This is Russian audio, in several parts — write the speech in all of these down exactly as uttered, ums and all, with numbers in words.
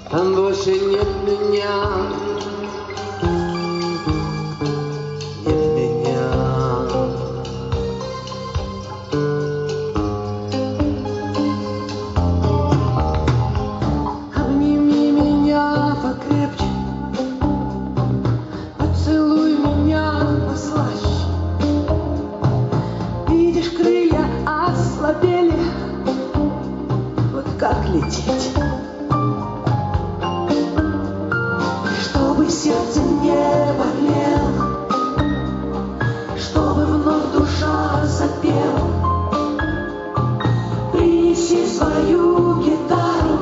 там больше нет меня, нет меня. Обними меня покрепче, поцелуй меня послаще. Видишь, крылья ослабели, вот как лететь, чтобы сердце не болело, чтобы вновь душа запела. Принеси свою гитару,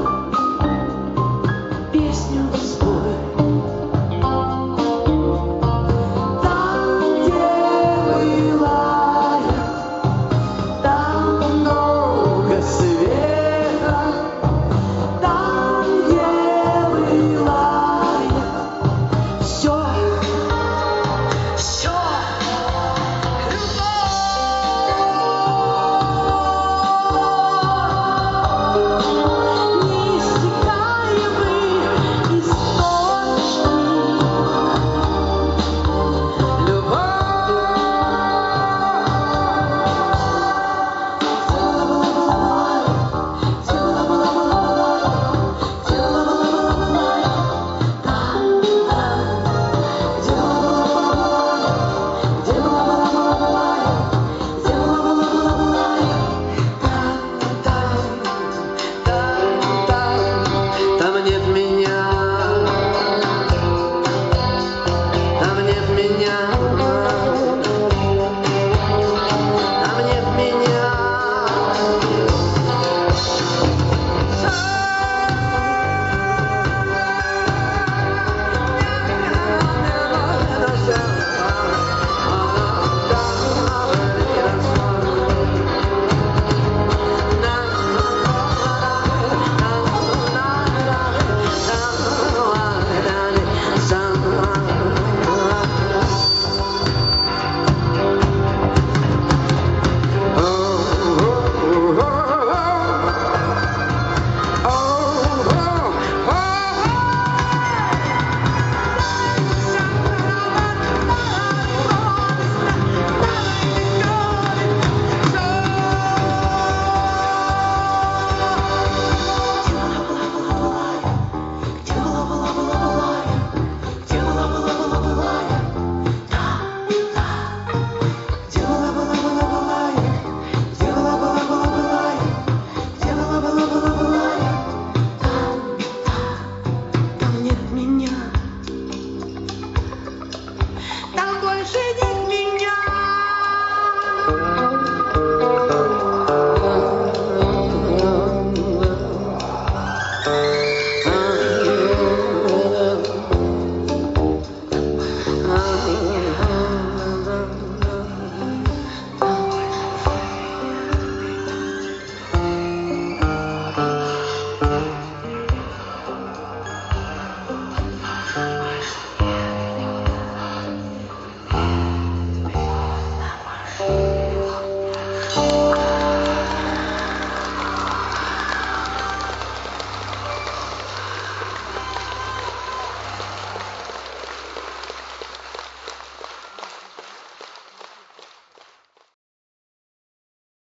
песню спой. Там, где была я, там много света. Там, где была я, все, все неиссякаемый источник, любовь. Там нет меня, там нет меня, там нет меня. Там нет меня, там больше нет меня.